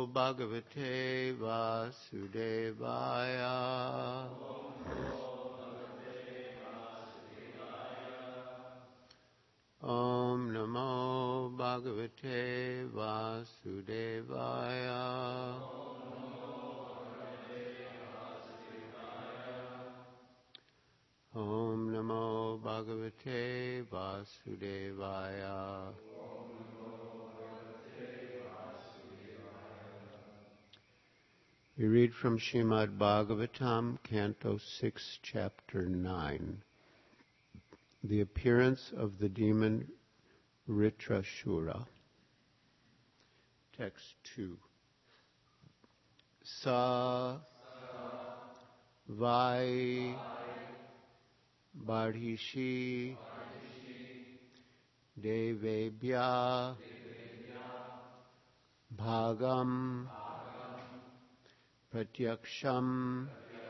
Bhagavate Vasudevaya. Om Namo Bhagavate Vasudevaya. Om Namo Bhagavate Vasudevaya. We read from Srimad Bhagavatam, Canto 6, Chapter 9. The appearance of the demon Ritrashura. Text 2. Sa Vai Bardhishi Devebhya Bhagam Pratyaksham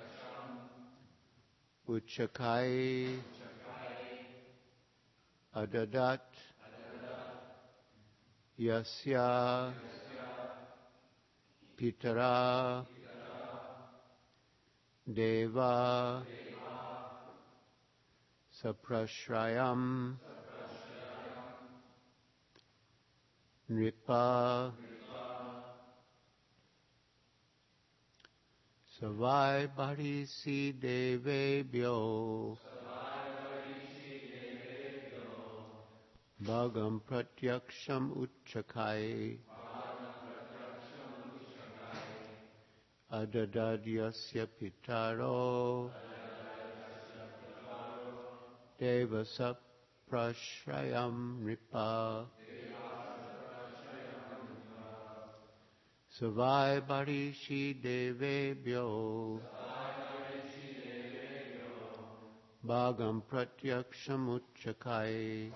Uchakai Adadat Yasya Pitara Deva Saprashrayam Nripa Savai Bharisi Devebhyo Bhagam Pratyaksham Uchakai Adadadyasya Pitaro Deva Saprashrayam Nripa Savai Bharishi Devebhyo Bhagam Pratyaksham Uchakai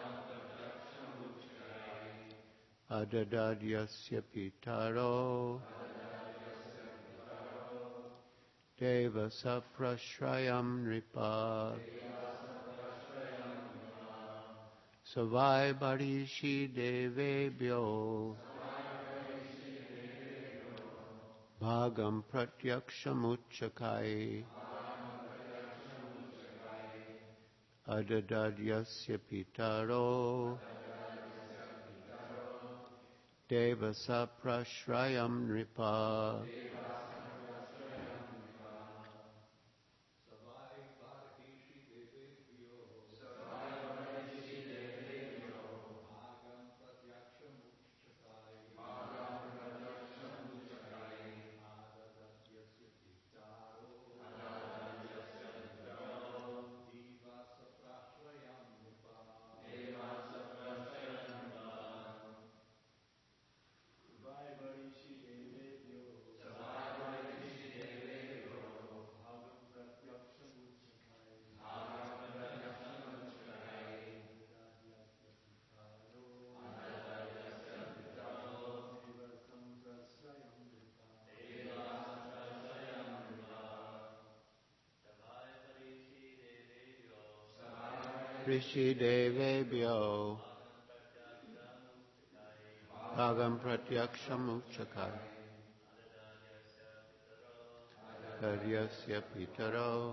Adadadyasya Pitaro Deva Saprashrayam Nripa Savai Bharishi Devebhyo Bhagam Pratyaksham Uchakai Adadadyasya Pitaro Deva Saprashrayam Nripa Rishi Devebhyo Bhagam Pratyaksham Uchakai Daryasya Pitaro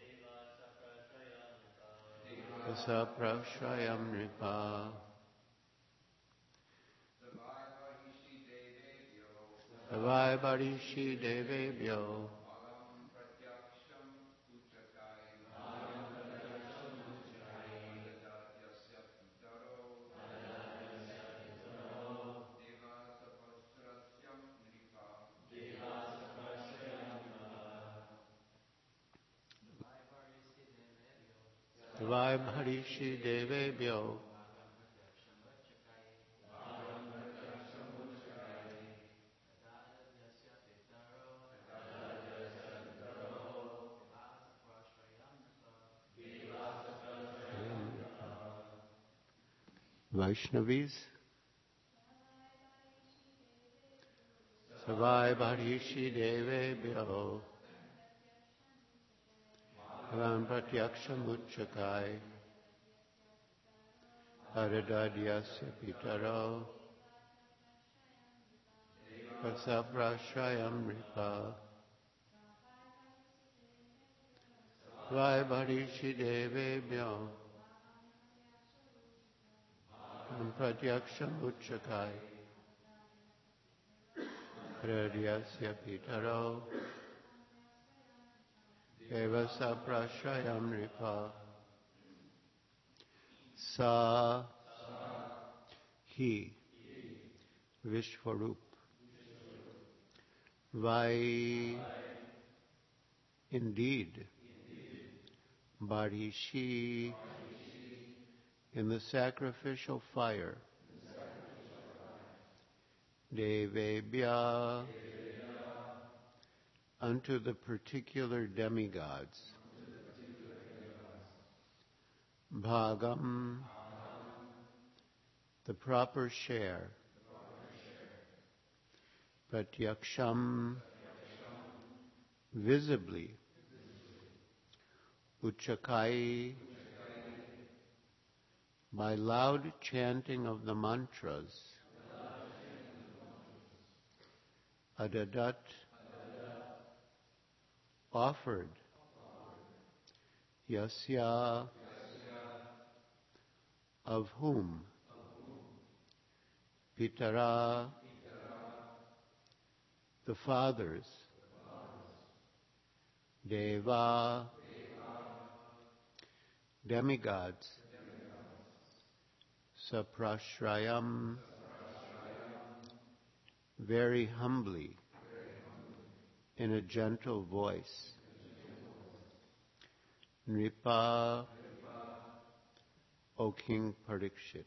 Saprashrayam Nripa Savai Bharishi Devebhyo Savai Bharishi Devebhyo Vaishnavis Savai Bharishi Devebhyo Bhagam Pratyaksham Uchakai Adadadyasya Pitaro Saprashrayamrita Vaibharishi Devebhyo Pratyaksham Uchakai Hridyasya Pitaro Eva Saprashrayamrita Sa He Vishwarup Vai Indeed Barishi in the sacrificial fire Devebhya unto the particular demigods Bhagam the proper share Pratyaksham visibly Uchakai by loud chanting of the mantras Adadat offered Yasya of whom Pitara the fathers Deva demigods Saprashrayam very humbly in a gentle voice Nripa O King Parikshit.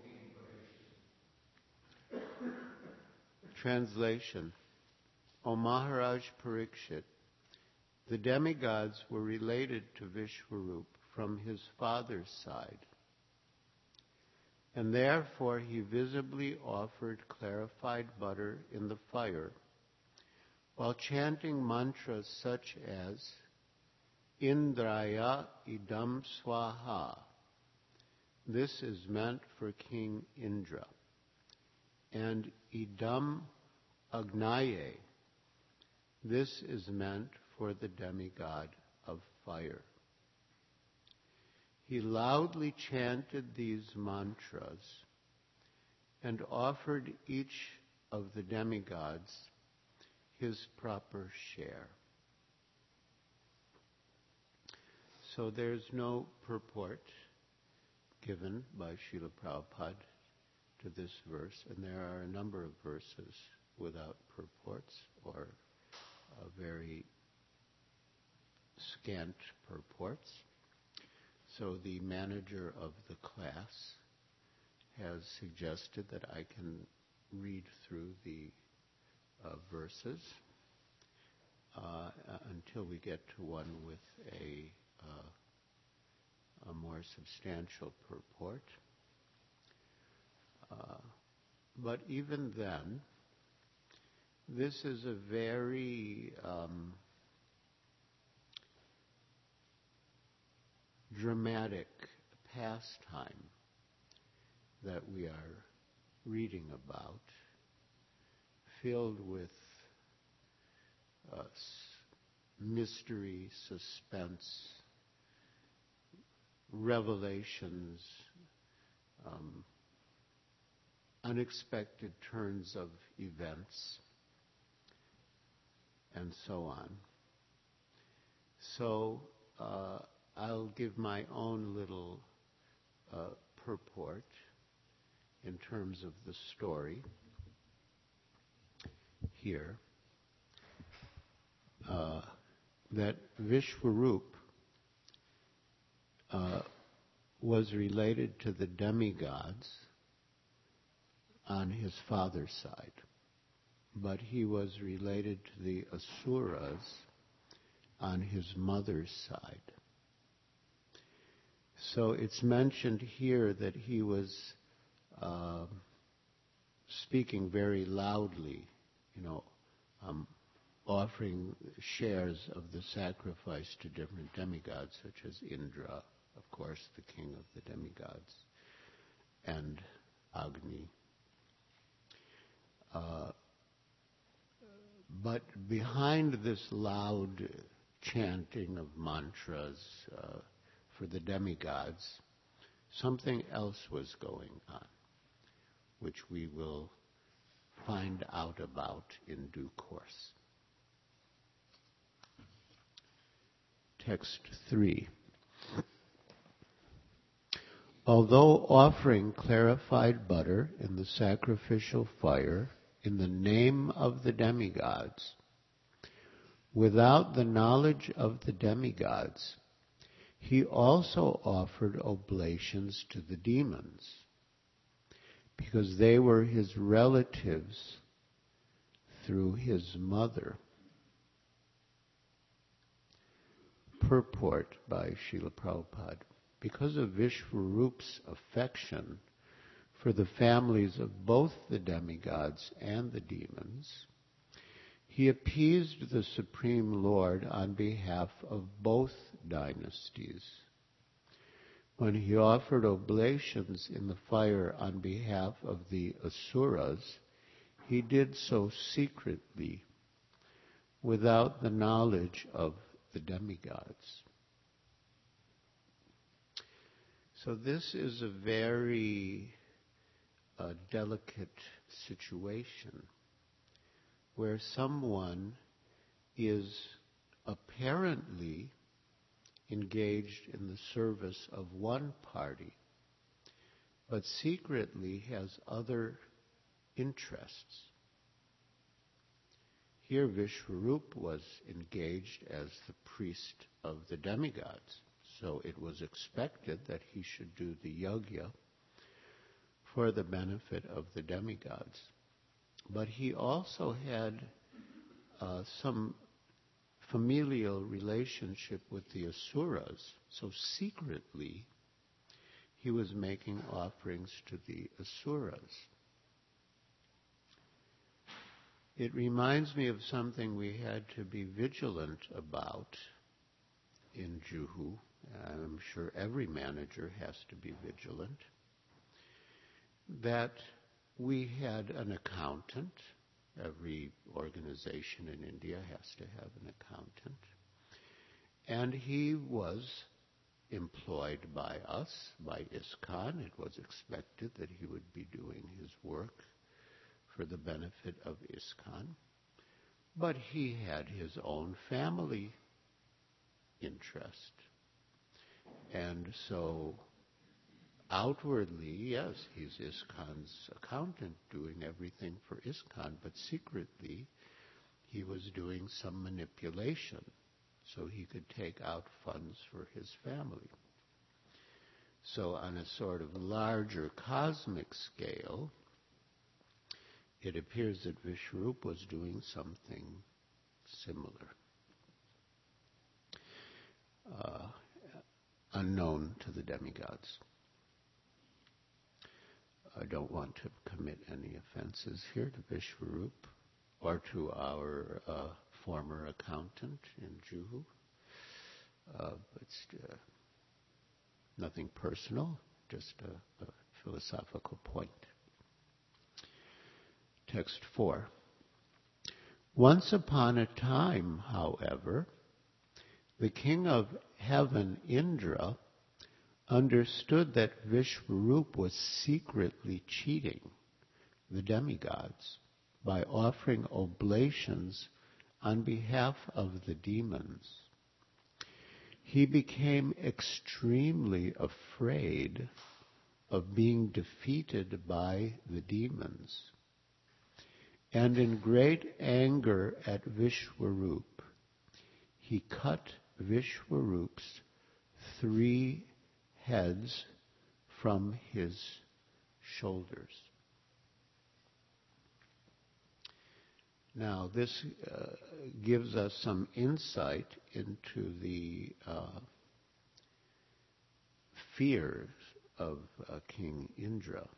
Translation. O Maharaj Parikshit, the demigods were related to Vishwarup from his father's side, and therefore he visibly offered clarified butter in the fire while chanting mantras such as Indraya idam swaha. This is meant for King Indra. And idam agnaye. This is meant for the demigod of fire. He loudly chanted these mantras and offered each of the demigods his proper share. So there's no purport given by Srila Prabhupada to this verse, and there are a number of verses without purports or very scant purports. So the manager of the class has suggested that I can read through the verses until we get to one with a more substantial purport. But even then, this is a very dramatic pastime that we are reading about, filled with mystery, suspense, revelations, unexpected turns of events, and so on. So I'll give my own little purport in terms of the story here. That Vishwarup was related to the demigods on his father's side, but he was related to the asuras on his mother's side. So it's mentioned here that he was speaking very loudly, offering shares of the sacrifice to different demigods, such as Indra, of course, the king of the demigods, and Agni. But behind this loud chanting of mantras for the demigods, something else was going on, which we will find out about in due course. Text 3. Although offering clarified butter in the sacrificial fire in the name of the demigods, without the knowledge of the demigods, he also offered oblations to the demons, because they were his relatives through his mother. Purport by Srila Prabhupada. Because of Vishwarup's affection for the families of both the demigods and the demons, he appeased the Supreme Lord on behalf of both dynasties. When he offered oblations in the fire on behalf of the Asuras, he did so secretly, without the knowledge of the demigods. So this is a very delicate situation where someone is apparently engaged in the service of one party, but secretly has other interests. Here Vishwarup was engaged as the priest of the demigods, so it was expected that he should do the yajna for the benefit of the demigods. But he also had some familial relationship with the Asuras, so secretly he was making offerings to the Asuras. It reminds me of something we had to be vigilant about in Juhu. I'm sure every manager has to be vigilant. That we had an accountant. Every organization in India has to have an accountant. And he was employed by us, by ISKCON. It was expected that he would be doing his work for the benefit of ISKCON. But he had his own family interest. And so outwardly, yes, he's ISKCON's accountant doing everything for ISKCON, but secretly he was doing some manipulation so he could take out funds for his family. So on a sort of larger cosmic scale, it appears that Vishwarup was doing something similar. Unknown to the demigods. I don't want to commit any offenses here to Vishwarup or to our former accountant in Juhu. It's nothing personal, just a philosophical point. Text 4. Once upon a time, however, the king of heaven, Indra, understood that Vishwarup was secretly cheating the demigods by offering oblations on behalf of the demons. He became extremely afraid of being defeated by the demons. And in great anger at Vishwarup, he cut Vishwarup's 3 heads from his shoulders. Now, this gives us some insight into the fears of King Indra.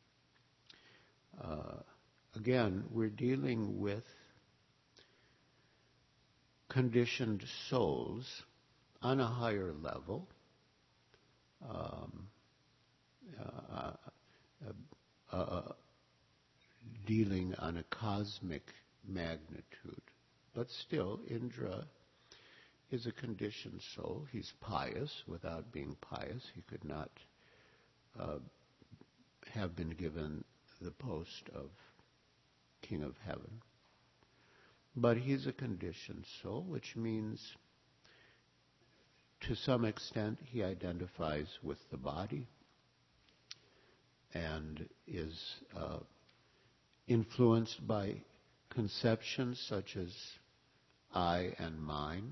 Again, we're dealing with conditioned souls on a higher level, dealing on a cosmic magnitude. But still, Indra is a conditioned soul. He's pious. Without being pious, he could not have been given the post of King of Heaven. But he's a conditioned soul, which means to some extent he identifies with the body and is influenced by conceptions such as I and mine.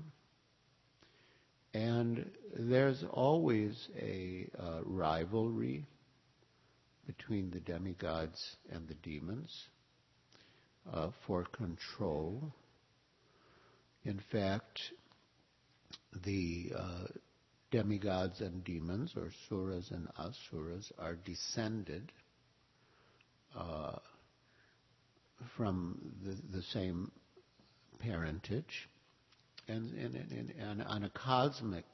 And there's always a rivalry between the demigods and the demons for control. In fact, the demigods and demons, or suras and asuras, are descended from the same parentage. And on a cosmic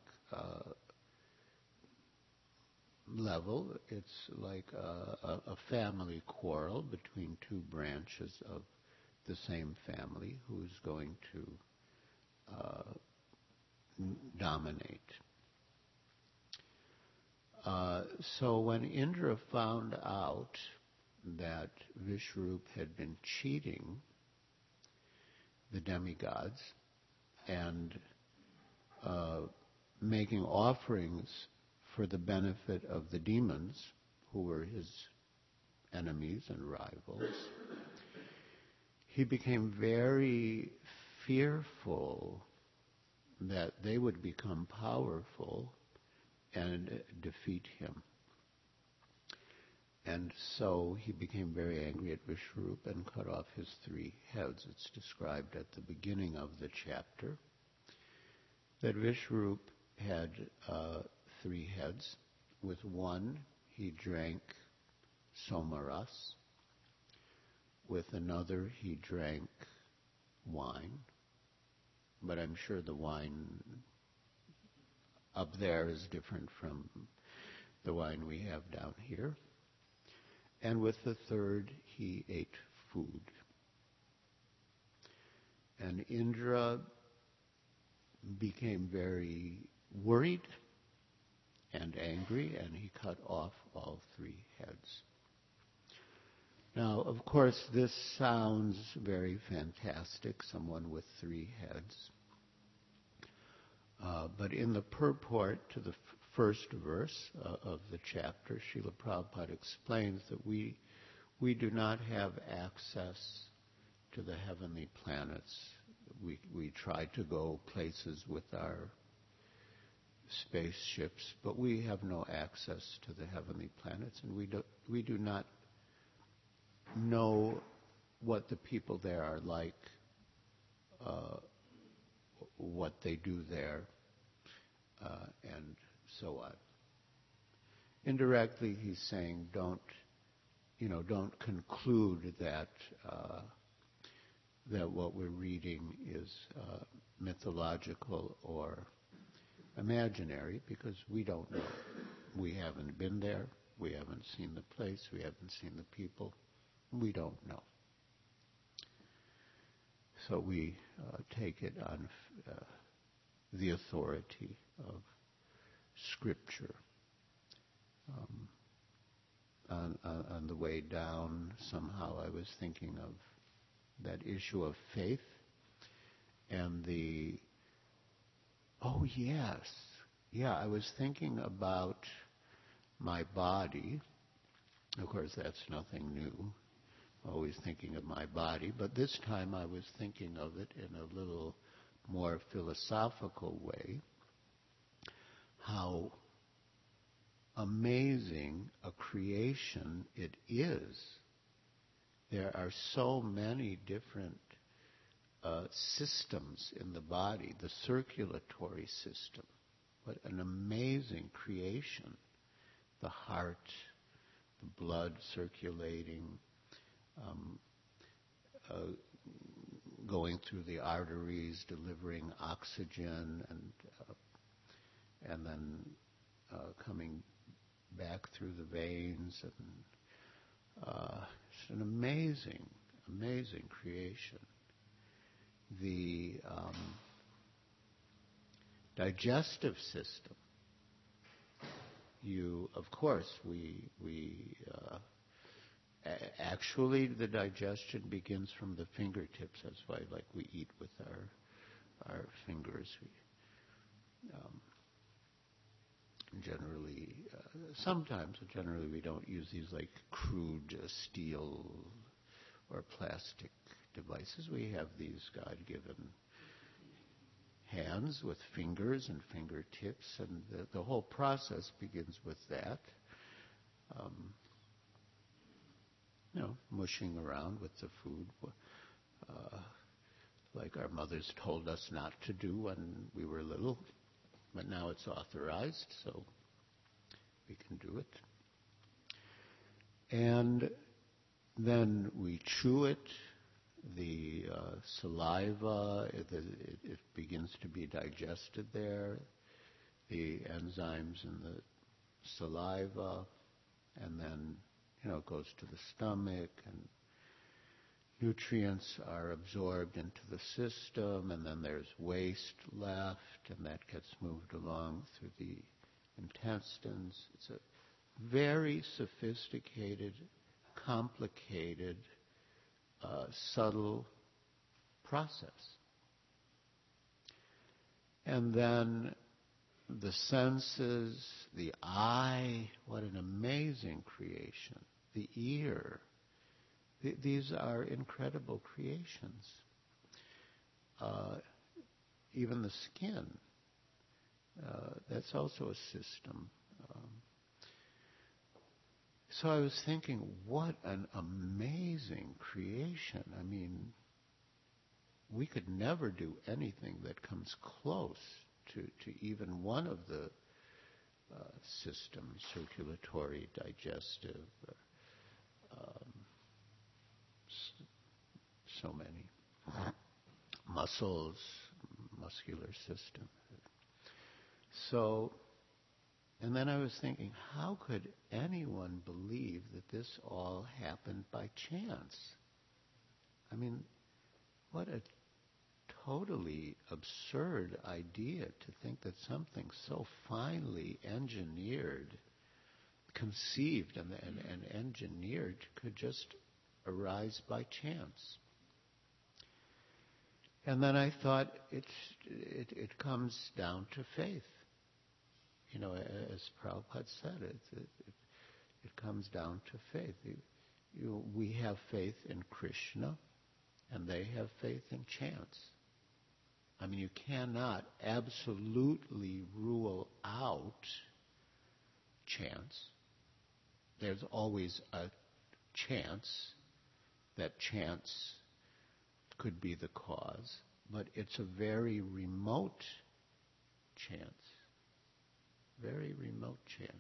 level, it's like a family quarrel between two branches of the same family who's going to dominate. So when Indra found out that Vishrup had been cheating the demigods and making offerings for the benefit of the demons, who were his enemies and rivals, he became very fearful that they would become powerful and defeat him. And so he became very angry at Vishrup and cut off his 3 heads. It's described at the beginning of the chapter that Vishrup had 3 heads. With one, he drank somaras. With another, he drank wine. But I'm sure the wine up there is different from the wine we have down here. And with the third, he ate food. And Indra became very worried and angry, and he cut off all 3 heads. Now, of course, this sounds very fantastic, someone with 3 heads. But in the purport to the first verse of the chapter, Srila Prabhupada explains that we do not have access to the heavenly planets. We try to go places with our spaceships, but we have no access to the heavenly planets, and we do not know what the people there are like, what they do there, and so on. Indirectly, he's saying, don't conclude that what we're reading is mythological or imaginary, because we don't know. We haven't been there. We haven't seen the place. We haven't seen the people. We don't know. So we take it on the authority of Scripture. On the way down, somehow I was thinking of that issue of faith and I was thinking about my body. Of course, that's nothing new. Always thinking of my body, but this time I was thinking of it in a little more philosophical way. How amazing a creation it is. There are so many different systems in the body, the circulatory system. What an amazing creation. The heart, the blood circulating, going through the arteries, delivering oxygen, and then coming back through the veins. And it's an amazing, amazing creation. the digestive system, of course, actually the digestion begins from the fingertips. That's why, like, we eat with our fingers. Generally we don't use these like crude steel or plastic devices. We have these God-given hands with fingers and fingertips, and the whole process begins with that. Mushing around with the food, like our mothers told us not to do when we were little, but now it's authorized, so we can do it. And then we chew it. The saliva, it begins to be digested there. The enzymes in the saliva, and then it goes to the stomach, and nutrients are absorbed into the system, and then there's waste left, and that gets moved along through the intestines. It's a very sophisticated, complicated, subtle process. And then the senses, the eye, what an amazing creation. The ear, these are incredible creations. Even the skin, that's also a system. So I was thinking, what an amazing creation. I mean, we could never do anything that comes close to even one of the systems, circulatory, digestive, so many. Muscles, muscular system. So, and then I was thinking, how could anyone believe that this all happened by chance? I mean, what a totally absurd idea to think that something so finely engineered, conceived and engineered could just arise by chance. And then I thought it comes down to faith. As Prabhupada said, it comes down to faith. We have faith in Krishna, and they have faith in chance. I mean, you cannot absolutely rule out chance. There's always a chance that chance could be the cause, but it's a very remote chance. Very remote chance.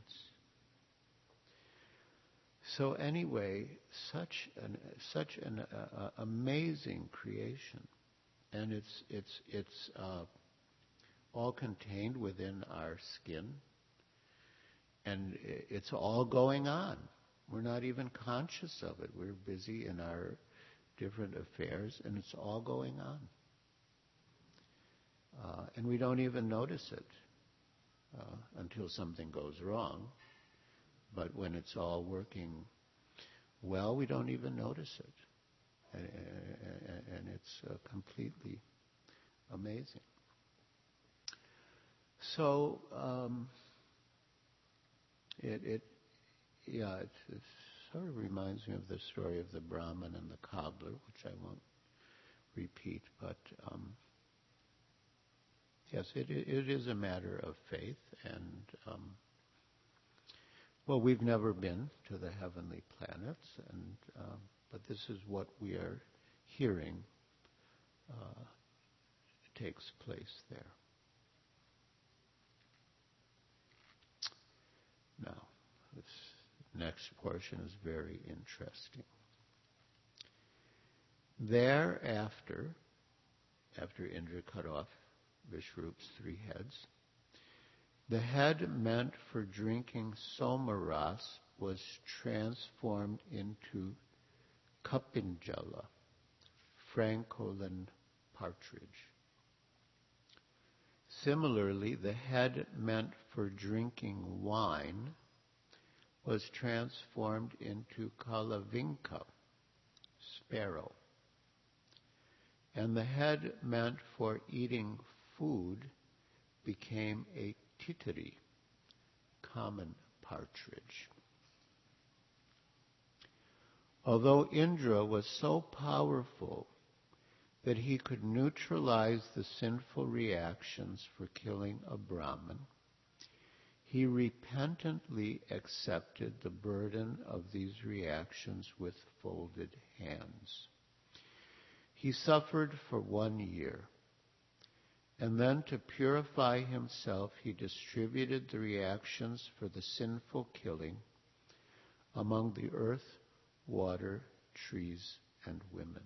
So anyway, such an amazing creation, and it's all contained within our skin, and it's all going on. We're not even conscious of it. We're busy in our different affairs, and it's all going on, and we don't even notice it. Until something goes wrong. But when it's all working well, we don't even notice it. And it's completely amazing. So, it sort of reminds me of the story of the Brahmin and the cobbler, which I won't repeat, but yes, it is a matter of faith, and we've never been to the heavenly planets, and but this is what we are hearing takes place there. Now, this next portion is very interesting. Thereafter, after Indra cut off Vishrupa's 3 heads, the head meant for drinking somaras was transformed into Kapinjala, Francolin partridge. Similarly, the head meant for drinking wine was transformed into Kalavinka, sparrow. And the head meant for eating food became a titri, common partridge. Although Indra was so powerful that he could neutralize the sinful reactions for killing a Brahmin, he repentantly accepted the burden of these reactions with folded hands. He suffered for 1 year, and then to purify himself, he distributed the reactions for the sinful killing among the earth, water, trees, and women.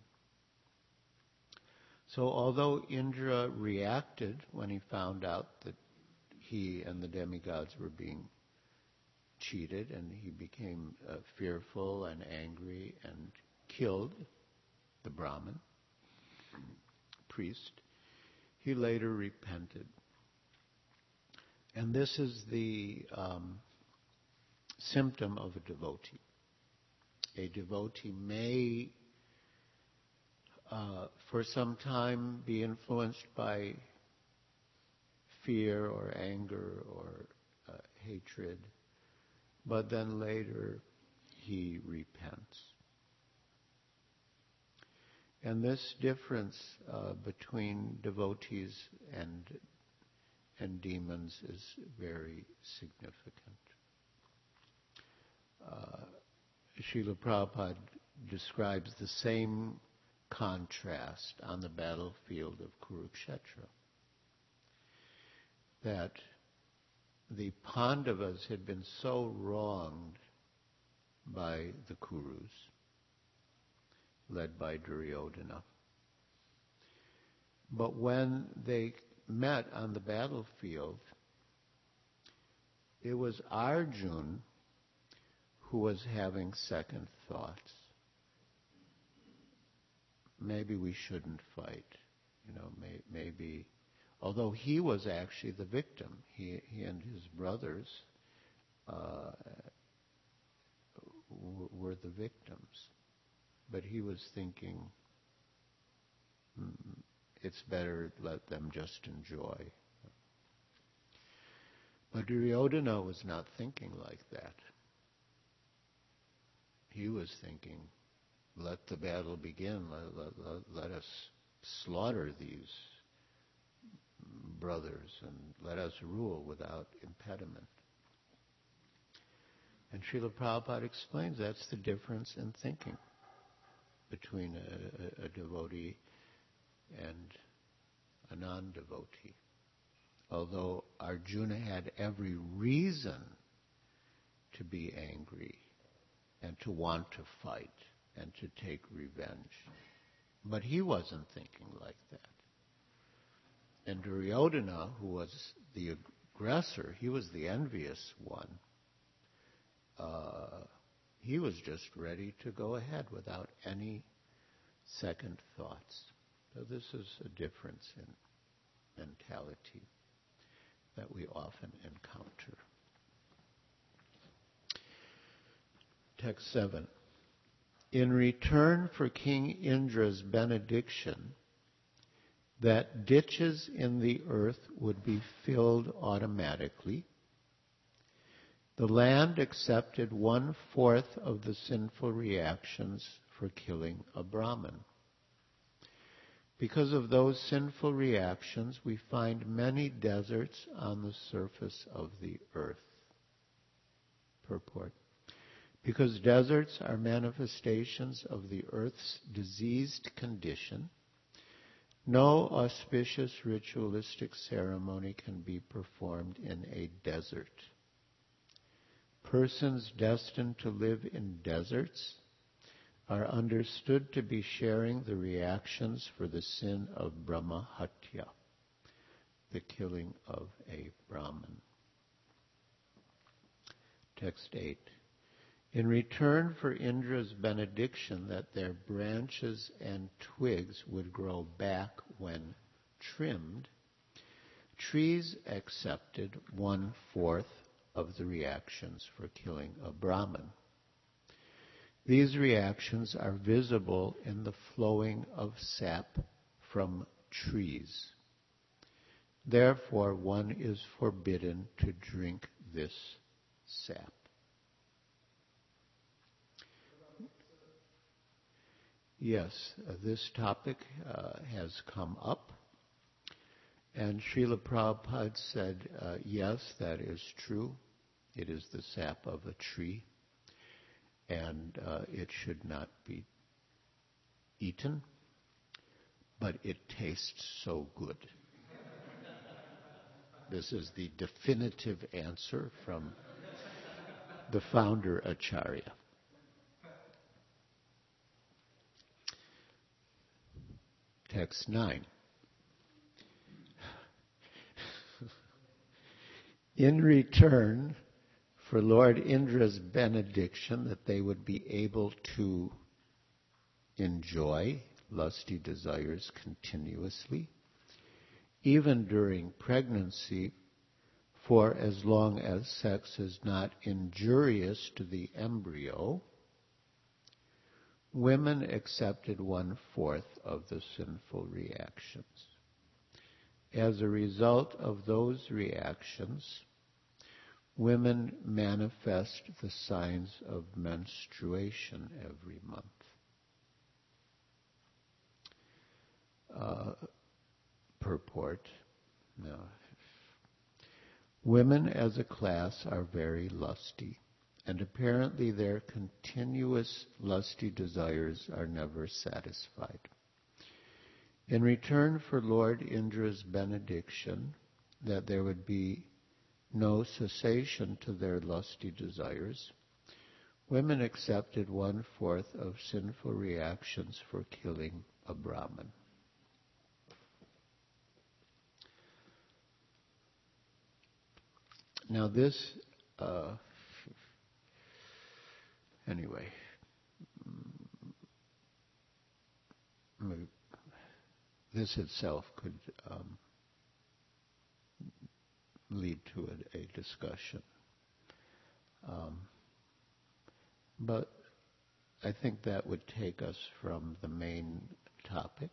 So although Indra reacted when he found out that he and the demigods were being cheated, and he became fearful and angry and killed the Brahmin priest, he later repented. And this is the symptom of a devotee. A devotee may, for some time, be influenced by fear or anger or hatred, but then later he repents. And this difference between devotees and demons is very significant. Srila Prabhupada describes the same contrast on the battlefield of Kurukshetra, that the Pandavas had been so wronged by the Kurus, led by Duryodhana. But when they met on the battlefield, it was Arjuna who was having second thoughts. Maybe we shouldn't fight. Maybe, although he was actually the victim. He and his brothers were the victims. But he was thinking, it's better let them just enjoy. But Duryodhana was not thinking like that. He was thinking, let the battle begin, let us slaughter these brothers and let us rule without impediment. And Srila Prabhupada explains that's the difference in thinking between a devotee and a non-devotee. Although Arjuna had every reason to be angry and to want to fight and to take revenge, but he wasn't thinking like that. And Duryodhana, who was the aggressor, he was the envious one. He was just ready to go ahead without any second thoughts. So this is a difference in mentality that we often encounter. Text 7. In return for King Indra's benediction that ditches in the earth would be filled automatically, the land accepted 1/4 of the sinful reactions for killing a Brahmin. Because of those sinful reactions, we find many deserts on the surface of the earth. Purport. Because deserts are manifestations of the earth's diseased condition, no auspicious ritualistic ceremony can be performed in a desert. Persons destined to live in deserts are understood to be sharing the reactions for the sin of Brahmahatya, the killing of a Brahmin. Text 8. In return for Indra's benediction that their branches and twigs would grow back when trimmed, trees accepted 1/4 of the reactions for killing a Brahmin. These reactions are visible in the flowing of sap from trees. Therefore, one is forbidden to drink this sap. Yes, this topic has come up, and Srila Prabhupada said, yes, that is true. It is the sap of a tree, and it should not be eaten, but it tastes so good. This is the definitive answer from the founder Acharya. Text 9. In return for Lord Indra's benediction that they would be able to enjoy lusty desires continuously, even during pregnancy, for as long as sex is not injurious to the embryo, women accepted 1/4 of the sinful reactions. As a result of those reactions, women manifest the signs of menstruation every month. Purport. Now, women as a class are very lusty, and apparently their continuous lusty desires are never satisfied. In return for Lord Indra's benediction that there would be no cessation to their lusty desires, women accepted 1/4 of sinful reactions for killing a Brahmin. Now this, anyway, this itself could lead to a discussion. But I think that would take us from the main topic.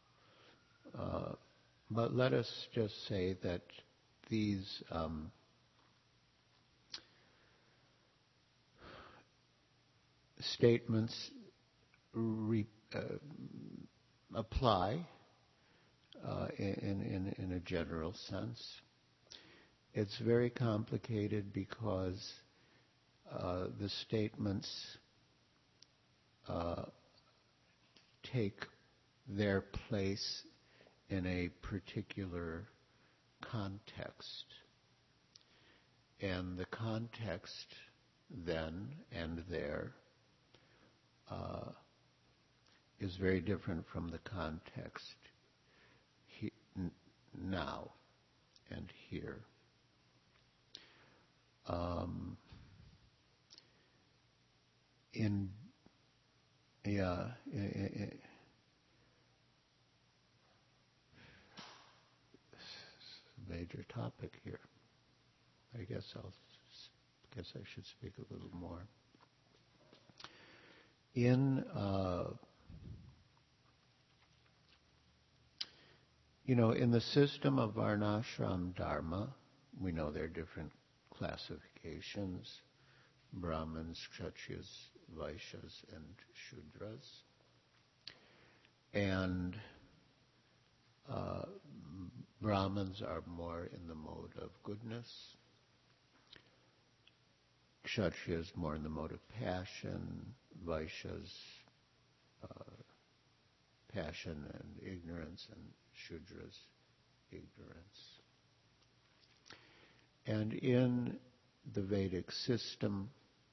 But let us just say that these statements apply in a general sense. It's very complicated because the statements take their place in a particular context. And the context then and there is very different from the context now and here. Major topic here. I guess I should speak a little more. In the system of Varnashram Dharma, we know there are different classifications: Brahmins, Kshatriyas, Vaishyas, and Shudras. And Brahmins are more in the mode of goodness. Kshatriyas more in the mode of passion. Vaishyas, passion and ignorance, and Shudras, ignorance. And in the Vedic system,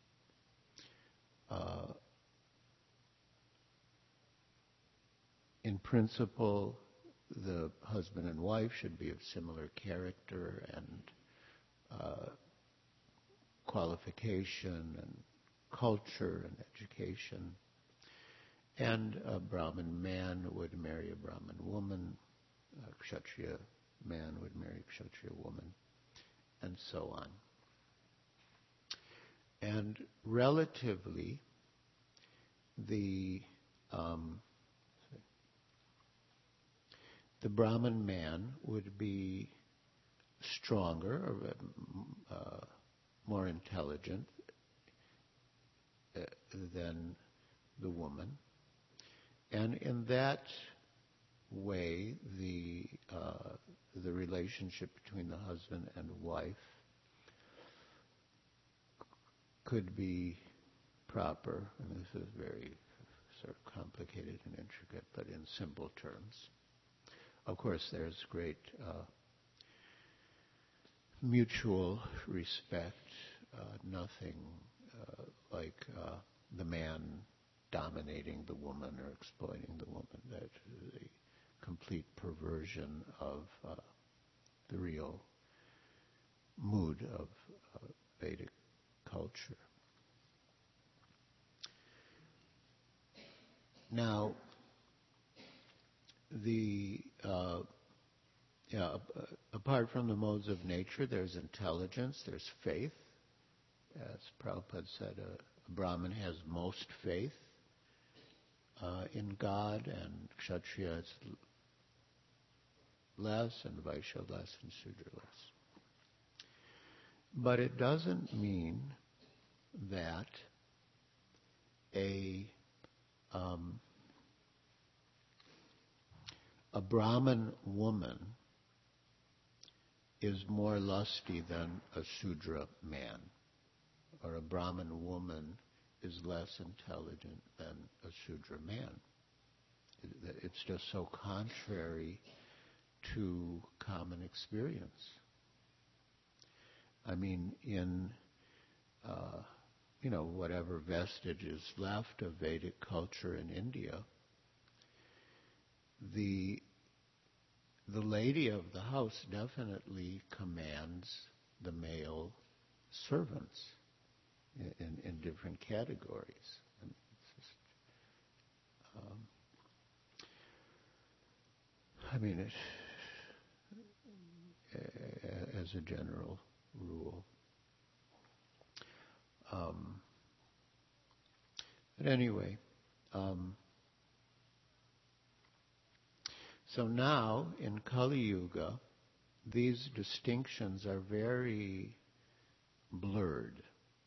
in principle, the husband and wife should be of similar character and qualification and culture and education. And a Brahmin man would marry a Brahmin woman, Kshatriya man would marry Kshatriya woman, and so on. And relatively, the Brahmin man would be stronger, more intelligent than the woman, and in that way, the relationship between the husband and wife could be proper. I mean, this is very sort of complicated and intricate, but in simple terms. Of course, there's great mutual respect, nothing like the man dominating the woman or exploiting the woman. That is a complete perversion of the real mood of Vedic culture. Now, apart from the modes of nature, there's intelligence, there's faith. As Prabhupada said, a Brahmin has most faith in God, and Kshatriya has less, and Vaishya less, and Sudra less. But it doesn't mean that a Brahmin woman is more lusty than a Sudra man, or a Brahmin woman is less intelligent than a Sudra man. It's just so contrary to common experience. I mean, in whatever vestige is left of Vedic culture in India, the lady of the house definitely commands the male servants in different categories. And it's just, as a general rule. But anyway, so now in Kali Yuga, these distinctions are very blurred.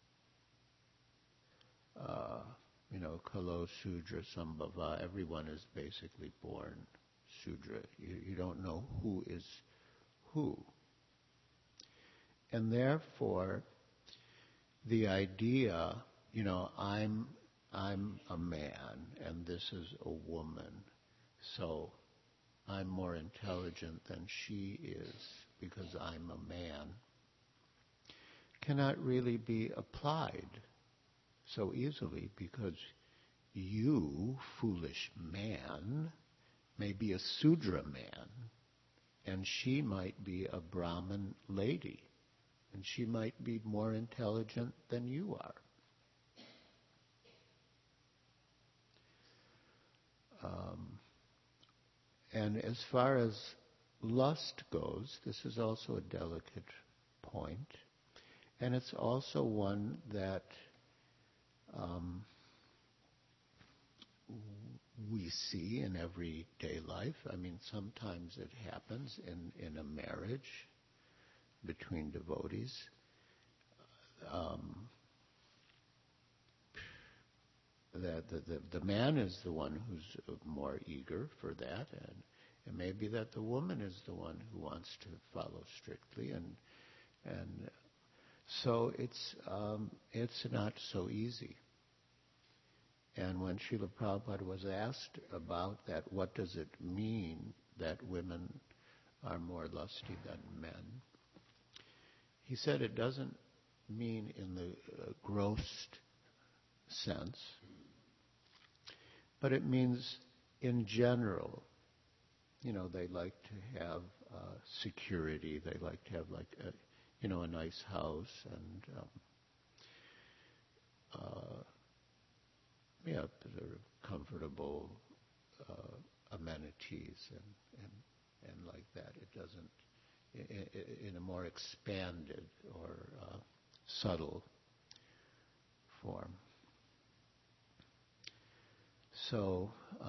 Kalo, Sudra, Sambhava, everyone is basically born Sudra. You don't know who is who. And therefore, the idea, I'm a man and this is a woman, so I'm more intelligent than she is because I'm a man, cannot really be applied so easily, because you, foolish man, may be a Sudra man, and she might be a Brahmin lady, and she might be more intelligent than you are. And as far as lust goes, this is also a delicate point, and it's also one that we see in everyday life. I mean, sometimes it happens in a marriage between devotees. That the man is the one who's more eager for that, and it may be that the woman is the one who wants to follow strictly, and so it's not so easy. And when Srila Prabhupada was asked about that, what does it mean that women are more lusty than men? He said it doesn't mean in the gross sense, but it means in general. They like to have security. They like to have a nice house and sort of comfortable amenities and and like that. It doesn't, in a more expanded or subtle form. So,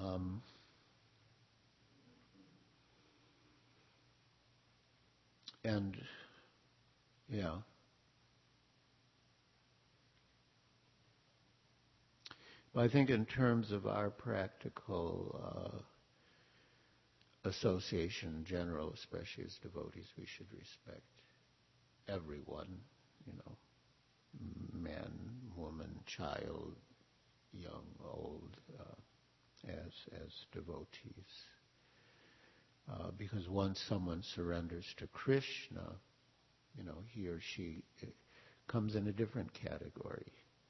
and yeah. Well, I think in terms of our practical association in general, especially as devotees, we should respect everyone, man, woman, child, young, old, as devotees. Because once someone surrenders to Krishna, he or she comes in a different category.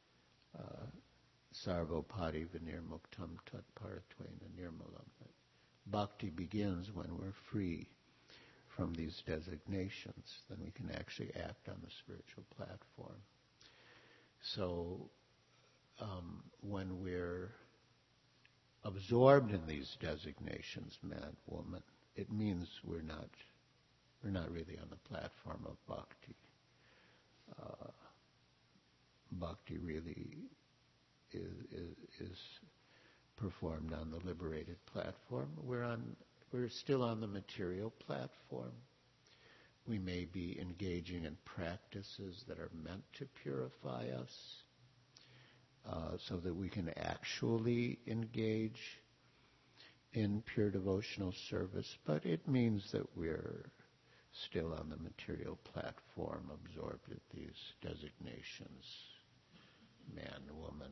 Sarvopati vinirmuktam tat paratvena nirmalam. Bhakti begins when we're free from these designations. Then we can actually act on the spiritual platform. So when we're absorbed in these designations, man, woman, it means we're not really on the platform of bhakti. Bhakti really is performed on the liberated platform. We're still on the material platform. We may be engaging in practices that are meant to purify us, so that we can actually engage in pure devotional service, but it means that we're still on the material platform, absorbed in these designations, man, woman,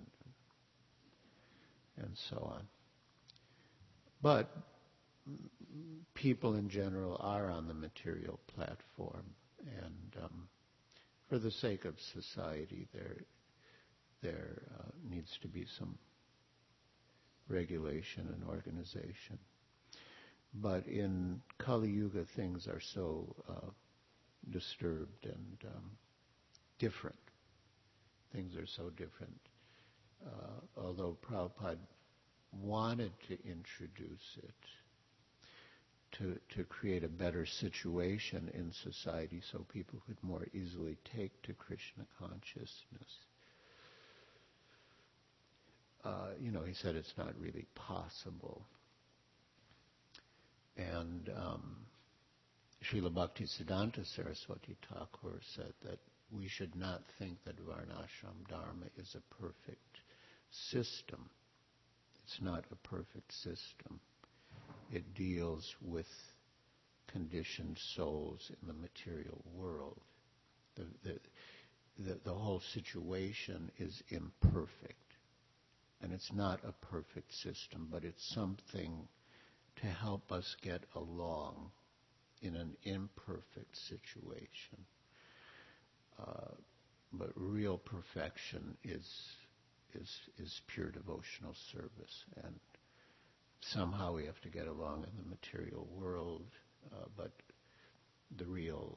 and so on. But people in general are on the material platform, and for the sake of society, there needs to be some regulation and organization. But in Kali Yuga, things are so disturbed and different. Things are so different. Although Prabhupada wanted to introduce it to create a better situation in society so people could more easily take to Krishna consciousness. He said it's not really possible. And Srila Bhaktisiddhanta Saraswati Thakur said that we should not think that Varnashram Dharma is a perfect system. It's not a perfect system. It deals with conditioned souls in the material world. The whole situation is imperfect. And it's not a perfect system, but it's something to help us get along in an imperfect situation. But real perfection is pure devotional service, and somehow we have to get along in the material world, but the real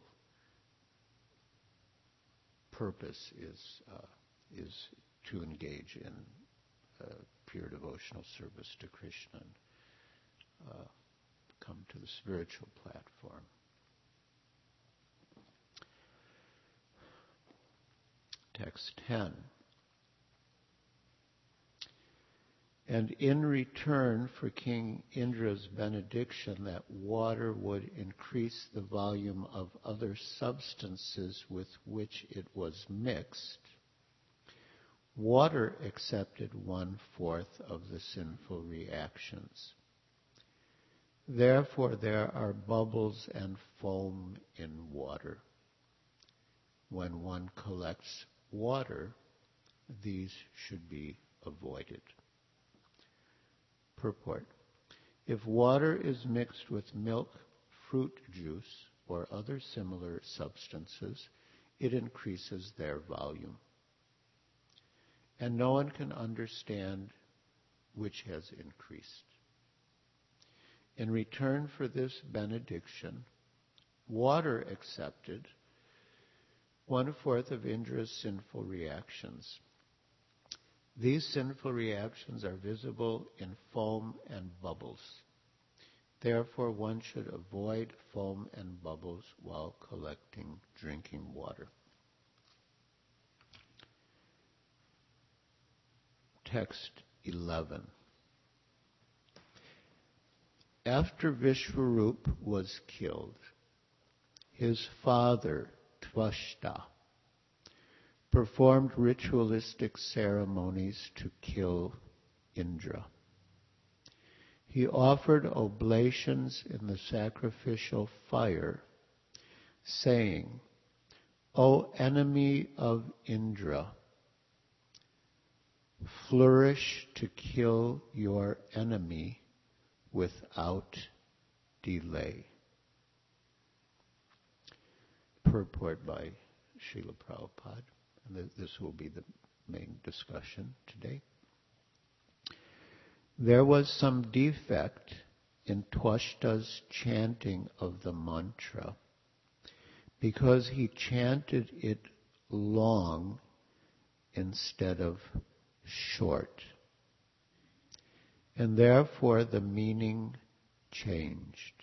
purpose is to engage in pure devotional service to Krishna and come to the spiritual platform. Text 10. And in return for King Indra's benediction that water would increase the volume of other substances with which it was mixed, water accepted 1/4 of the sinful reactions. Therefore, there are bubbles and foam in water. When one collects water, these should be avoided. Purport. If water is mixed with milk, fruit juice, or other similar substances, it increases their volume. And no one can understand which has increased. In return for this benediction, water accepted 1/4 of Indra's sinful reactions. These sinful reactions are visible in foam and bubbles. Therefore, one should avoid foam and bubbles while collecting drinking water. Text 11. After Vishvarup was killed, his father, Tvashta, performed ritualistic ceremonies to kill Indra. He offered oblations in the sacrificial fire, saying, "O enemy of Indra, flourish to kill your enemy without delay." Purport by Srila Prabhupada, and this will be the main discussion today. There was some defect in Twashta's chanting of the mantra because he chanted it long instead of short, and therefore the meaning changed.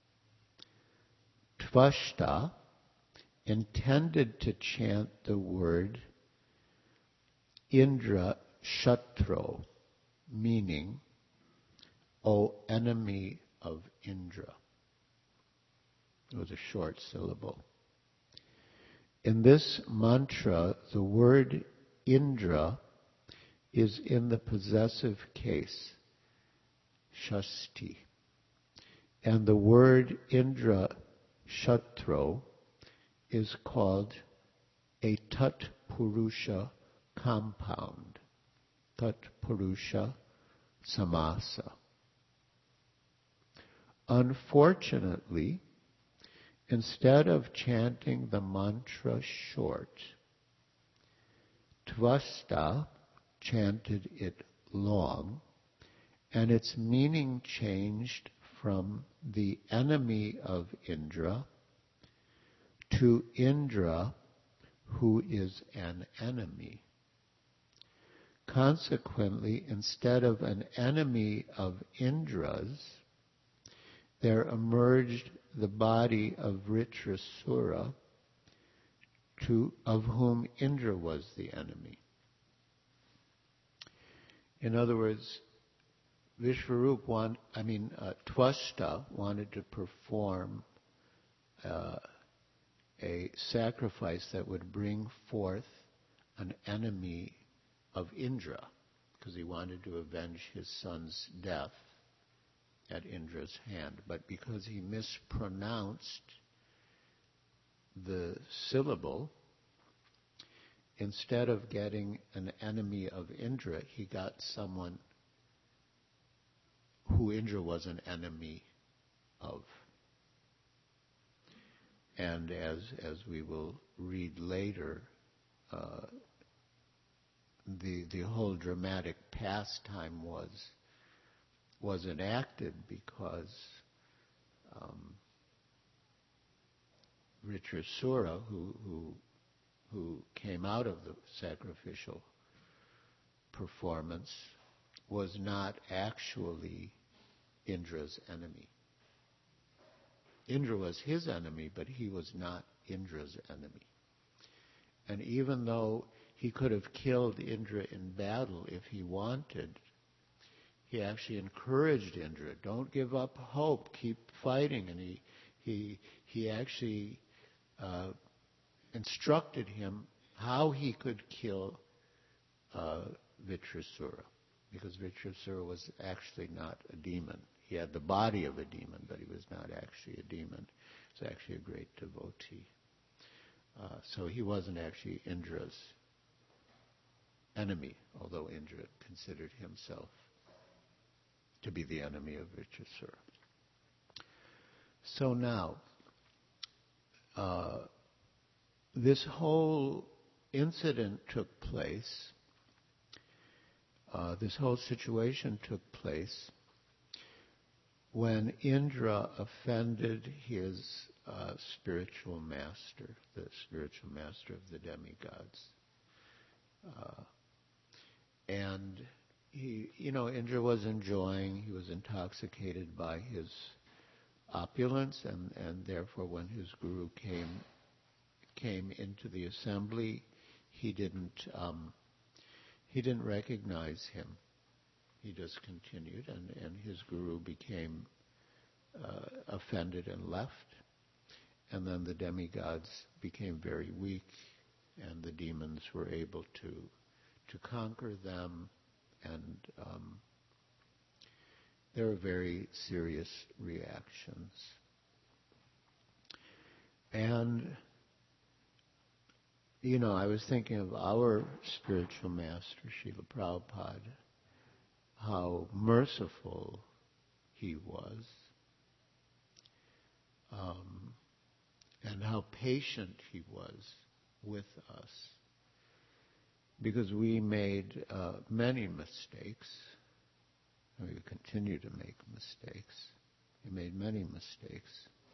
Tvashta intended to chant the word Indra Shatro, meaning, "O enemy of Indra." It was a short syllable. In this mantra, the word Indra is in the possessive case, Shasti, and the word Indra Shatro is called a Tat Purusha compound, Tat Purusha Samasa. Unfortunately, instead of chanting the mantra short, Tvashta chanted it long, and its meaning changed from the enemy of Indra to Indra, who is an enemy. Consequently, instead of an enemy of Indra's, there emerged the body of Vritrasura, of whom Indra was the enemy. In other words, Tvashta wanted to perform a sacrifice that would bring forth an enemy of Indra, because he wanted to avenge his son's death at Indra's hand. But because he mispronounced the syllable, instead of getting an enemy of Indra, he got someone who Indra was an enemy of. And as we will read later, the whole dramatic pastime was enacted because Vritrasura, who came out of the sacrificial performance, was not actually Indra's enemy. Indra was his enemy, but he was not Indra's enemy. And even though he could have killed Indra in battle if he wanted, he actually encouraged Indra, "Don't give up hope, keep fighting." And he actually instructed him how he could kill Vritrasura, because Vritrasura was actually not a demon. He had the body of a demon, but he was not actually a demon. He was actually a great devotee. So he wasn't actually Indra's enemy, although Indra considered himself to be the enemy of Vritrasura. So now, this whole incident took place, this whole situation took place when Indra offended his spiritual master, the spiritual master of the demigods. And Indra was enjoying, he was intoxicated by his opulence, and therefore when his guru came into the assembly, he didn't recognize him. He just continued, and his guru became offended and left. And then the demigods became very weak, and the demons were able to conquer them, and there were very serious reactions. And, I was thinking of our spiritual master, Srila Prabhupada, how merciful he was, and how patient he was with us, because we made many mistakes, and we continue to make mistakes. We made many mistakes.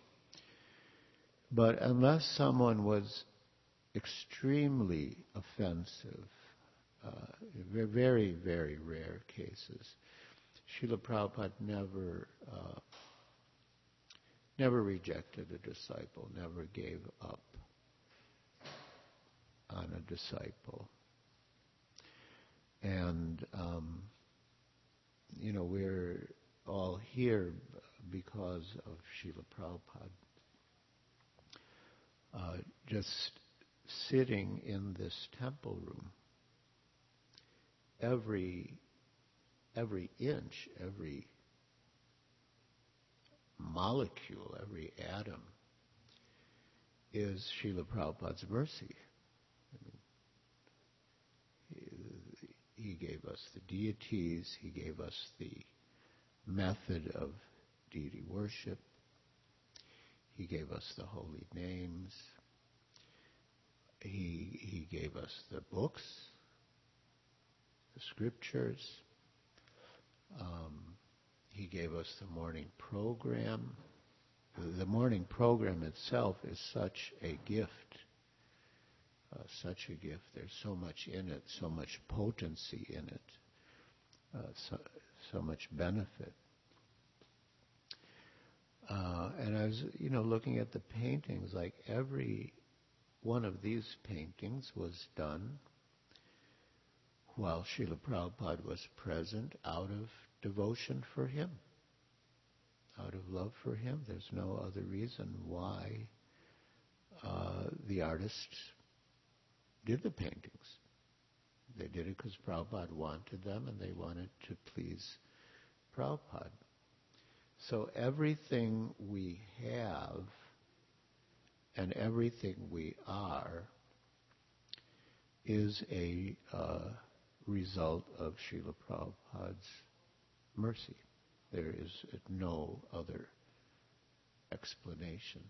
But unless someone was extremely offensive, very, very rare cases, Srila Prabhupada never rejected a disciple, never gave up on a disciple. And, we're all here because of Srila Prabhupada. Just sitting in this temple room, every inch, every molecule, every atom is Srila Prabhupada's mercy. He gave us the deities, he gave us the method of deity worship, he gave us the holy names, he gave us the books, the scriptures, he gave us the morning program. The morning program itself is such a gift. There's so much in it, so much potency in it, so much benefit. And I was, looking at the paintings, like every one of these paintings was done while Srila Prabhupada was present, out of devotion for him, out of love for him. There's no other reason why the artists did the paintings. They did it because Prabhupada wanted them, and they wanted to please Prabhupada. So everything we have and everything we are is a result of Srila Prabhupada's mercy. There is no other explanation.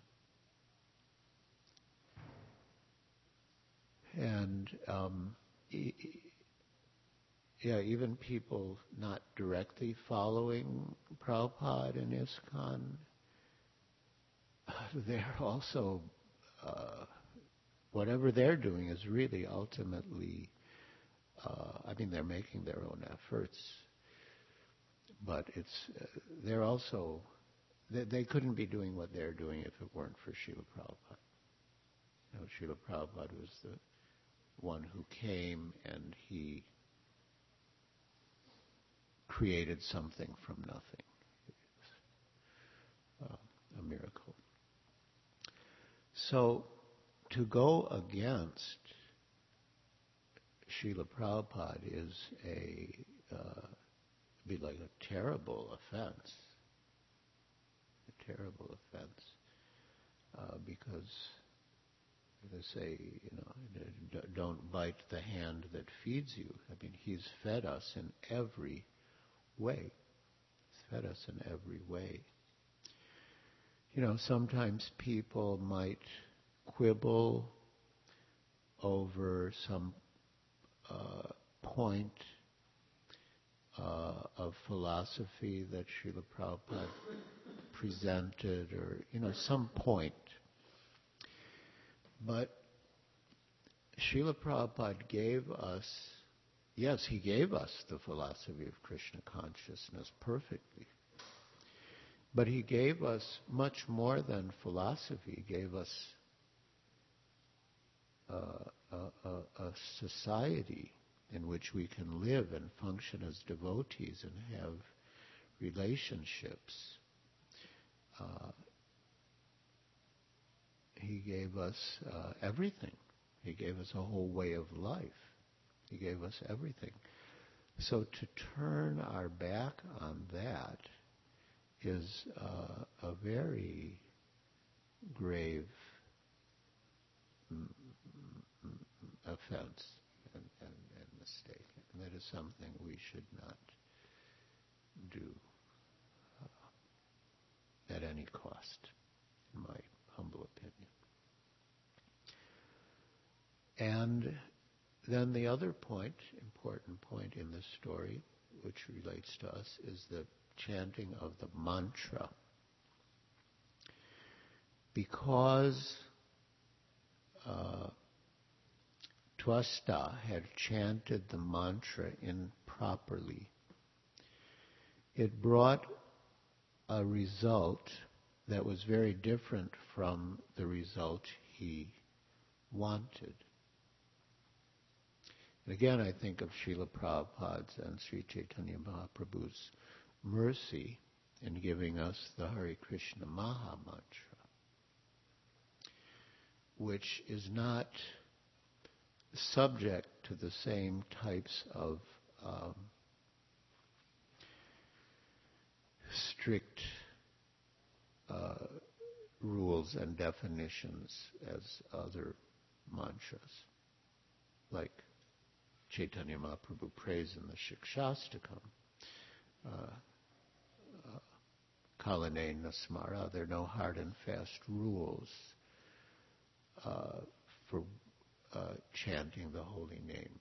And even people not directly following Prabhupada and ISKCON, they're also, whatever they're doing is really ultimately, they're making their own efforts, but they're also, they couldn't be doing what they're doing if it weren't for Srila Prabhupada. Srila Prabhupada was the one who came, and he created something from nothing. It was a miracle. So to go against Srila Prabhupada is be like a terrible offense. A terrible offense. Because they say, don't bite the hand that feeds you. He's fed us in every way. He's fed us in every way. Sometimes people might quibble over some point of philosophy that Srila Prabhupada presented, or, some point. But Srila Prabhupada gave us, he gave us the philosophy of Krishna consciousness perfectly. But he gave us much more than philosophy. He gave us a society in which we can live and function as devotees and have relationships. He gave us everything. He gave us a whole way of life. He gave us everything. So to turn our back on that is a very grave offense and mistake. And that is something we should not do at any cost, in my humble opinion. And then the other point, important point in this story, which relates to us, is the chanting of the mantra. Because Twasta had chanted the mantra improperly, it brought a result that was very different from the result he wanted. And again, I think of Srila Prabhupada's and Sri Chaitanya Mahaprabhu's mercy in giving us the Hare Krishna Maha Mantra, which is not subject to the same types of strict rules and definitions as other mantras, like Chaitanya Mahaprabhu prays in the Shikshastakam, Kalanena Smara. There are no hard and fast rules for chanting the holy name.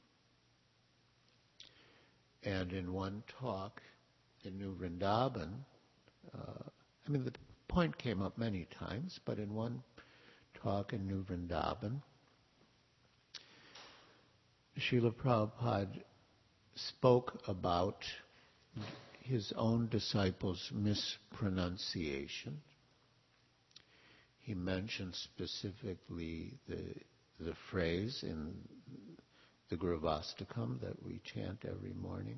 And in one talk in New Vrindavan, the point came up many times, but in one talk in New Vrindavan, Srila Prabhupada spoke about his own disciples' mispronunciation. He mentioned specifically the phrase in the Gurvastakam that we chant every morning.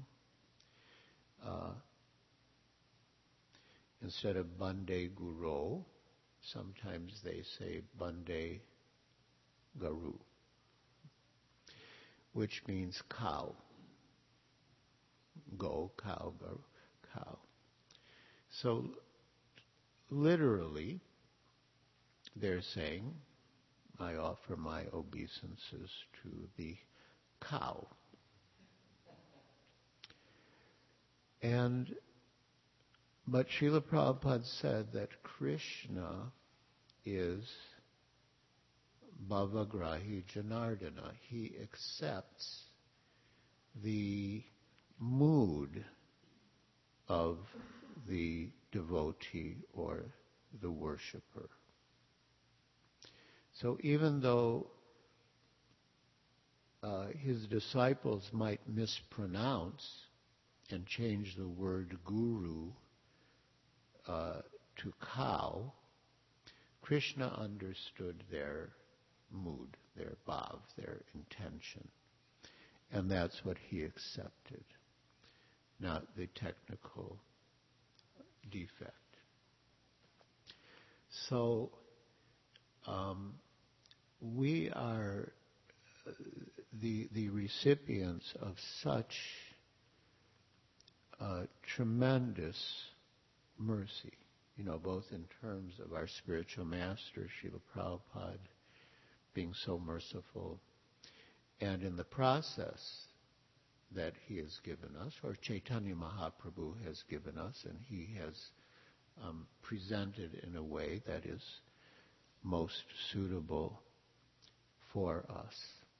Instead of Bande Guru, sometimes they say Bande Garu, which means cow. Go, cow, garu, cow. So literally, they're saying, I offer my obeisances to the cow. But Srila Prabhupada said that Krishna is Bhavagrahi Janardana. He accepts the mood of the devotee or the worshipper. So even though his disciples might mispronounce and change the word guru to cow, Krishna understood their mood, their bhav, their intention. And that's what he accepted, not the technical defect. So we are the recipients of such tremendous mercy, both in terms of our spiritual master, Srila Prabhupada, being so merciful, and in the process that he has given us, or Chaitanya Mahaprabhu has given us, and he has presented in a way that is most suitable for us.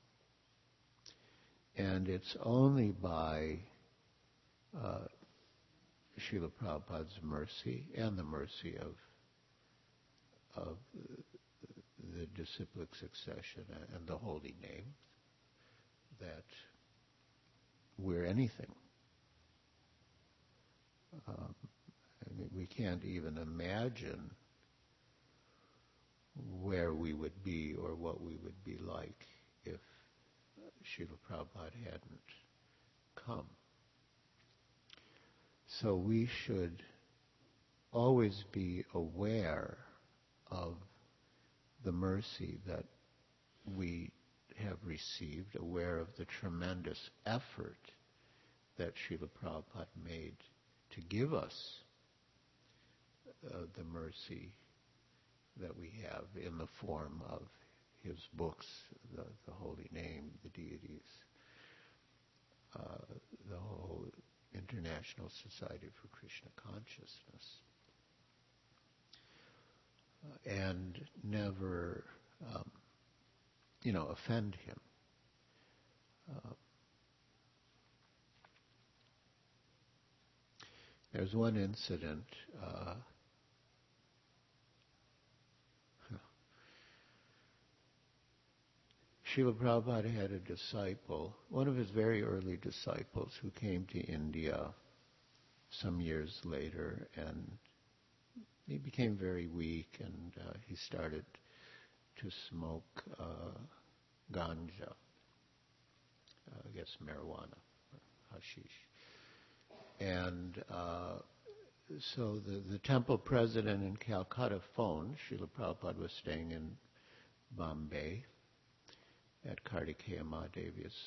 And it's only by Srila Prabhupada's mercy and the mercy of the disciplic succession and the holy name that we're anything. we can't even imagine where we would be or what we would be like if Srila Prabhupada hadn't come. So we should always be aware of the mercy that we have received, aware of the tremendous effort that Srila Prabhupada made to give us the mercy that we have in the form of his books, the Holy Name, the deities, the whole International Society for Krishna Consciousness, and never, offend him. There's one incident. Srila Prabhupada had a disciple, one of his very early disciples, who came to India some years later, and he became very weak, and he started to smoke ganja, I guess marijuana, or hashish. And so the temple president in Calcutta phoned. Srila Prabhupada was staying in Bombay at Kartikeya Mahadevi's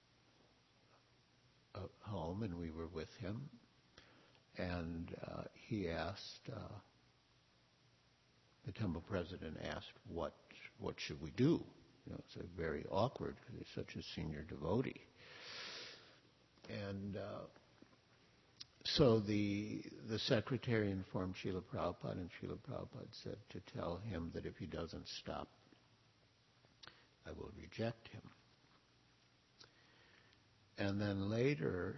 home, and we were with him. And he asked, the temple president asked, what should we do? It's very awkward because he's such a senior devotee. And so the secretary informed Srila Prabhupada, and Srila Prabhupada said to tell him that if he doesn't stop, I will reject him. And then later,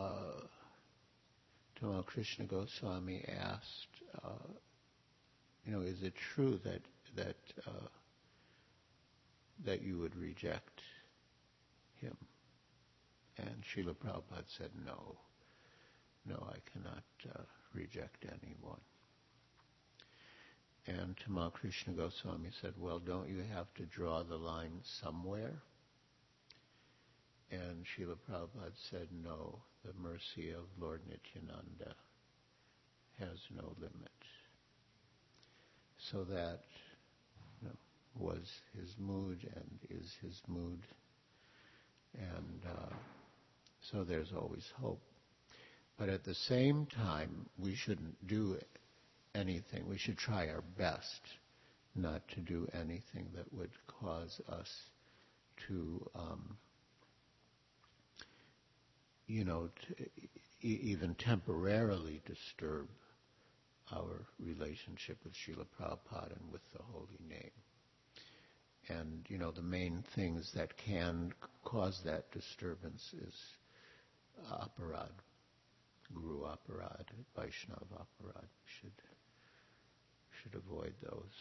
Tamal Krishna Goswami asked, is it true that you would reject him? And Srila Prabhupada said, no, I cannot reject anyone. And Tamal Krishna Goswami said, well, don't you have to draw the line somewhere? And Srila Prabhupada said, no, the mercy of Lord Nityananda has no limit. So that was his mood and is his mood. And so there's always hope. But at the same time, we shouldn't do anything. We should try our best not to do anything that would cause us to, even temporarily disturb our relationship with Srila Prabhupada and with the Holy Name. And, the main things that can cause that disturbance is aparad, Guru aparad, Vaishnava aparad. We should avoid those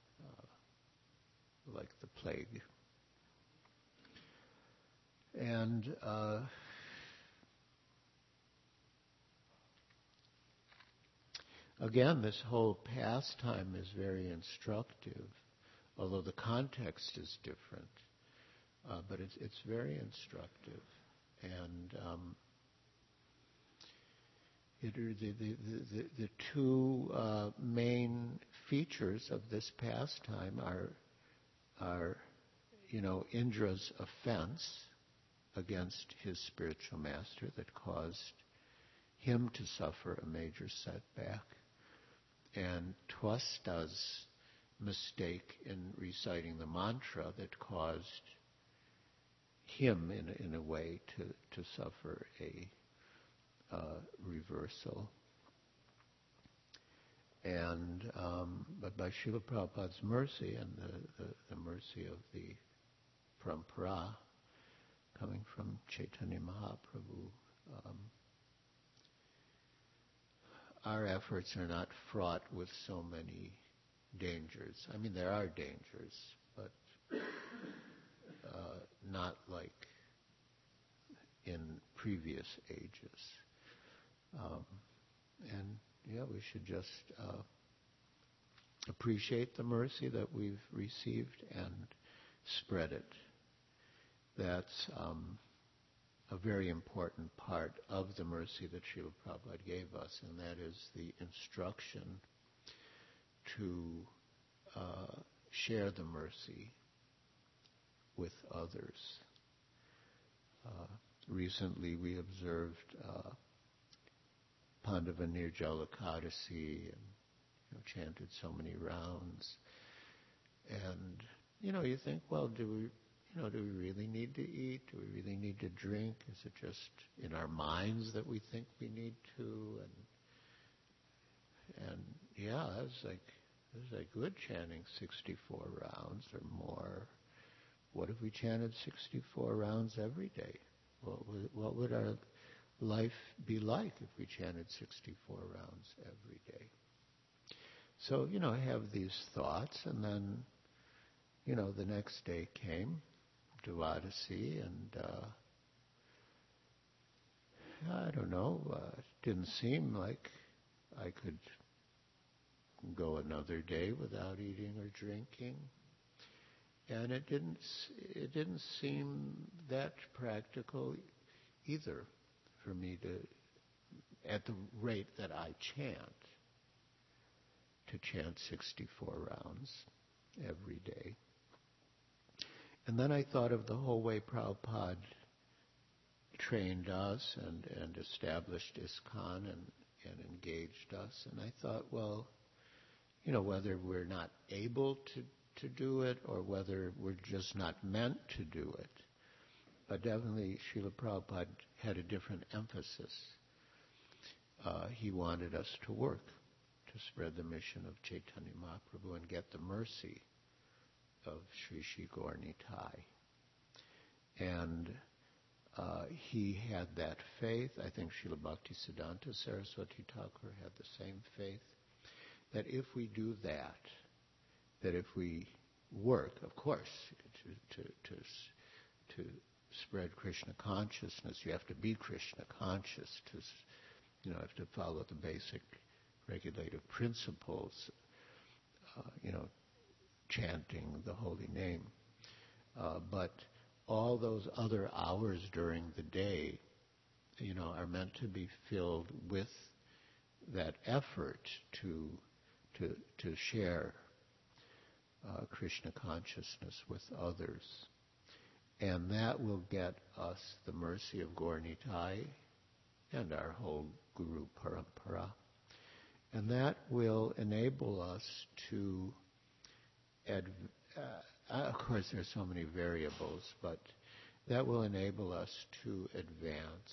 like the plague. And again, this whole pastime is very instructive, although the context is different. But it's very instructive. And the two main features of this pastime are Indra's offense against his spiritual master that caused him to suffer a major setback, and Twasta's mistake in reciting the mantra that caused him, in a way, to suffer a reversal. And but by Srila Prabhupada's mercy and the mercy of the parampara coming from Chaitanya Mahaprabhu, our efforts are not fraught with so many dangers. I mean, there are dangers, but not like in previous ages. And we should just appreciate the mercy that we've received and spread it. That's a very important part of the mercy that Srila Prabhupada gave us, and that is the instruction to share the mercy with others. Recently we observed Pandava Nirjala Ekadasi and chanted so many rounds. And, you think, well, do we really need to eat? Do we really need to drink? Is it just in our minds that we think we need to? And yeah, it was like good chanting 64 rounds or more. What if we chanted 64 rounds every day? What would our life be like if we chanted 64 rounds every day? So, I have these thoughts, and then, the next day came, Dvadasi, and I don't know, it didn't seem like I could go another day without eating or drinking. And it didn't seem that practical either for me to, at the rate that I chant, to chant 64 rounds every day. And then I thought of the whole way Prabhupada trained us and established ISKCON and engaged us. And I thought, well, whether we're not able to do it or whether we're just not meant to do it. But definitely Srila Prabhupada had a different emphasis. He wanted us to work to spread the mission of Chaitanya Mahaprabhu and get the mercy of Sri Sri Gaur Nitai. And he had that faith. I think Srila Bhaktisiddhanta Saraswati Thakur had the same faith, that if we do that if we work, of course, to spread Krishna consciousness, you have to be Krishna conscious, have to follow the basic regulative principles, chanting the holy name. But all those other hours during the day, are meant to be filled with that effort to share Krishna consciousness with others. And that will get us the mercy of Gaur Nitai and our whole Guru Parampara. And that will enable us to, of course there's so many variables, but that will enable us to advance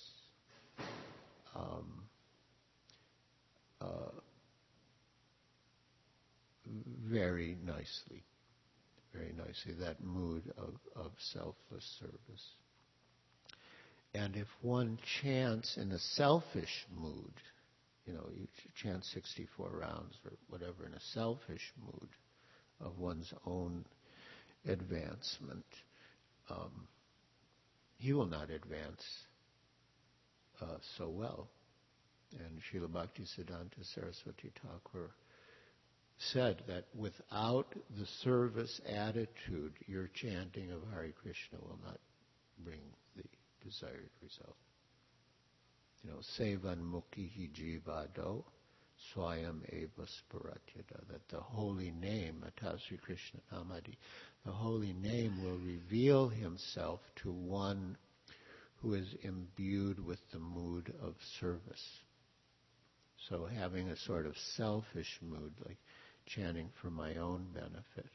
very nicely, that mood of selfless service. And if one chants in a selfish mood, you chant 64 rounds or whatever in a selfish mood of one's own advancement, he will not advance so well. And Srila Bhaktisiddhanta Saraswati Thakur said that without the service attitude, your chanting of Hare Krishna will not bring the desired result. Sevan mukhihi jivado swayam eva sparatyada, that the holy name, Atasri Krishna Namadi, the holy name will reveal himself to one who is imbued with the mood of service. So having a sort of selfish mood, like chanting for my own benefit,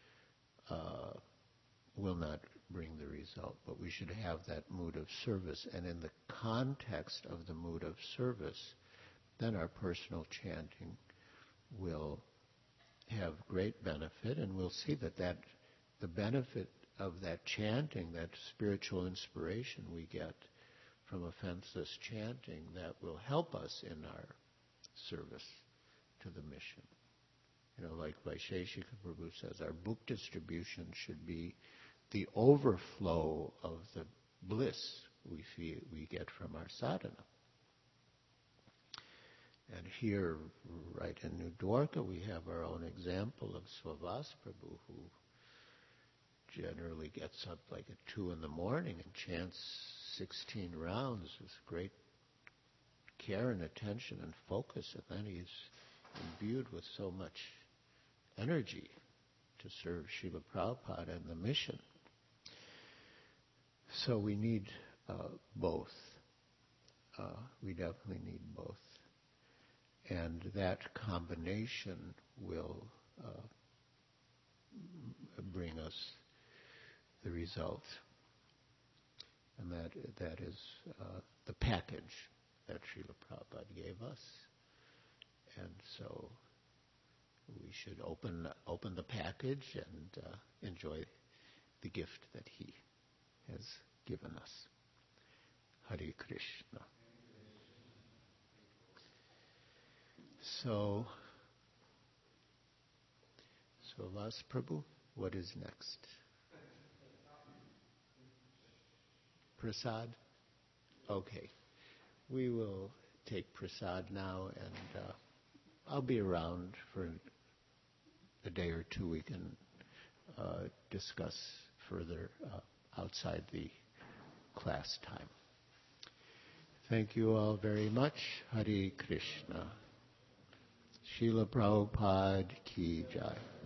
will not bring the result. But we should have that mood of service. And in the context of the mood of service, then our personal chanting will have great benefit, and we'll see that the benefit of that chanting, that spiritual inspiration we get from offenseless chanting, that will help us in our service to the mission. Like Vaisheshika Prabhu says, our book distribution should be the overflow of the bliss we get from our sadhana. And here, right in New Dwarka, we have our own example of Swavas Prabhu, who generally gets up like at 2 in the morning and chants 16 rounds with great care and attention and focus, and then he's imbued with so much energy to serve Srila Prabhupada and the mission. So we need both. We definitely need both. And that combination will bring us the result. And that is the package that Srila Prabhupada gave us. And so we should open the package and enjoy the gift that he has given us. Hare Krishna. So Vas Prabhu, what is next? Prasad? Okay. We will take prasad now, and I'll be around for a day or two. We can discuss further outside the class time. Thank you all very much. Hare Krishna. Srila Prabhupada Ki Jai.